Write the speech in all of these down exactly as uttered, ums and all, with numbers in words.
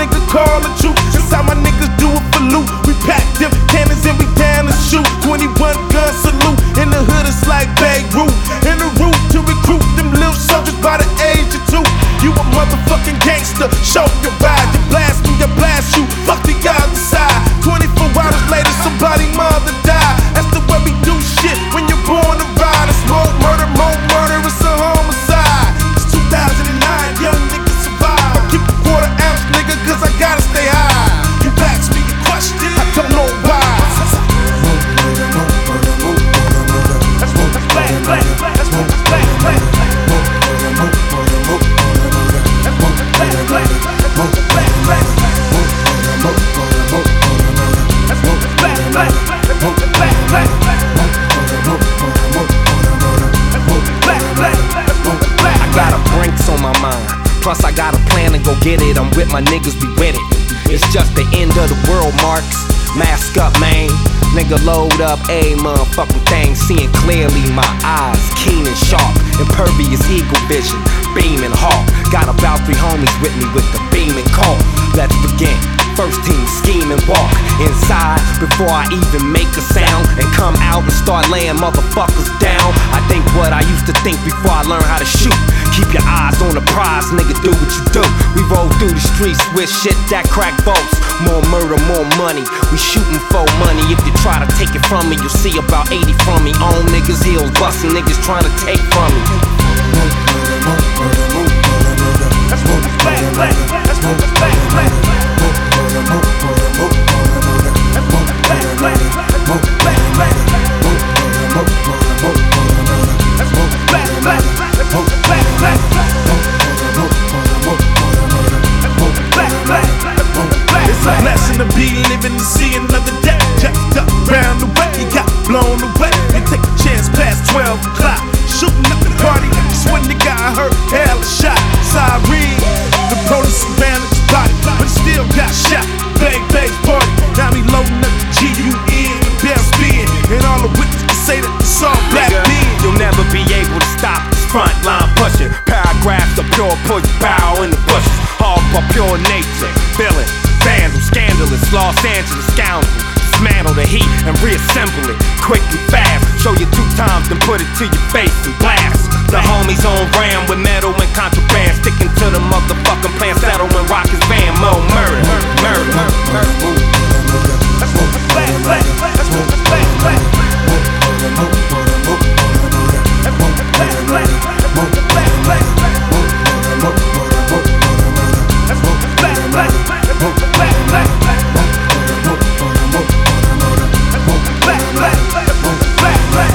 nigga call the truth. That's how my niggas do it for loot. We pack them cannons and we down to shoot. twenty-one gun salute. In the hood it's like Beirut. In the route to recruit them little soldiers by the age of two. You a motherfucking gangster. Show your ride. You blast me, you blast you. Fuck the other side. twenty-four hours later somebody mother die. That's the way we do shit when you're born to ride. It's more murder, more murder. It's a homicide. It's two thousand nine. Young niggas survive. I keep a quarter ounce nigga cause I gotta stay high. You ask me a question, I don't know why. That's what that's black, black, black. That's what that's black, black. That's what that's black, black. That's what that's black, black. That's what that's black, black. That's what that's black, black. That's what that's black, black. That's what that's black. I got a brinks on my mind. Plus I got a plan to go get it. I'm with my niggas, be with it. It's just the end of the world, Marks. Mask up, man. Nigga, load up, a motherfucking thing. Seeing clearly, my eyes keen and sharp. Impervious eagle vision, beaming hawk. Got about three homies with me with the beaming call. Let's begin. First team scheme and walk inside before I even make a sound, and come out and start laying motherfuckers down. I think what I used to think before I learned how to shoot. Keep your eyes on the prize, nigga, do what you do. We roll through the streets with shit that crack votes. More murder, more money. We shooting for money. If you try to take it from me, you'll see about eighty from me. On niggas' heels, busting niggas trying to take from me. That's what that's black, black. That's what that's black, black. That's what that's black, black. That's what that's black, black. That's what that's black, black. That's what that's black, black. That's what that's black, black. That's what that's black. It's a blessing to be living to see another day. Jacked up round the way, you got blown away. You take a chance past twelve o'clock. Shooting up the party, that's when the guy hurt. Hell a shot, siren. The police surrounded his body, but he still got shot. Bang, bang, party. Now he loading up the G U N, the bell spin, and all the witnesses can say that it's all black men. You'll never be able to stop this front line pushing. Paragraphs of pure push, bow in the bushes. All for pure nature, villain, vandal, scandalous, Los Angeles scoundrel. Dismantle the heat and reassemble it quick and fast. Show you two times, then put it to your face and blast. The homies on ram with metal and contraband, sticking to the motherfucking plan. Settlement rock his van, more murder, murder, murder. That's what that's black, black. That's what that's black, black. That's what that's black, black. That's what that's black, black. That's what that's black, black. That's what that's black, black. Black, black, black, black.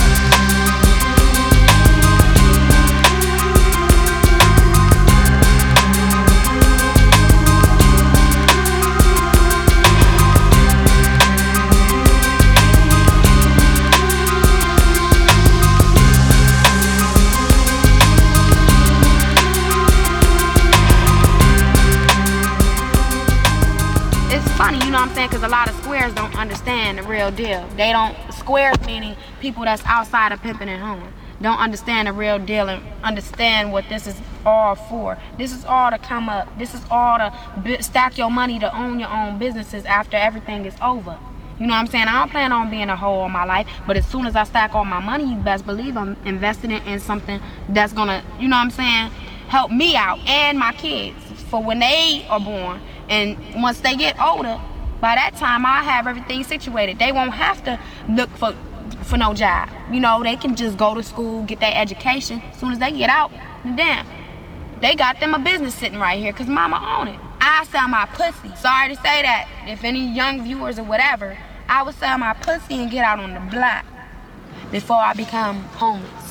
You know what I'm saying? Because a lot of squares don't understand the real deal. They don't, squares meaning people that's outside of pimping and hoeing, don't understand the real deal and understand what this is all for. This is all to come up. This is all to stack your money to own your own businesses after everything is over. You know what I'm saying? I don't plan on being a hoe all my life, but as soon as I stack all my money, you best believe I'm investing it in something that's gonna, you know what I'm saying, help me out and my kids for when they are born. And once they get older, by that time I have everything situated. They won't have to look for for no job. You know, they can just go to school, get their education. As soon as they get out, damn, they got them a business sitting right here because mama own it. I sell my pussy. Sorry to say that. If any young viewers or whatever, I would sell my pussy and get out on the block before I become homeless.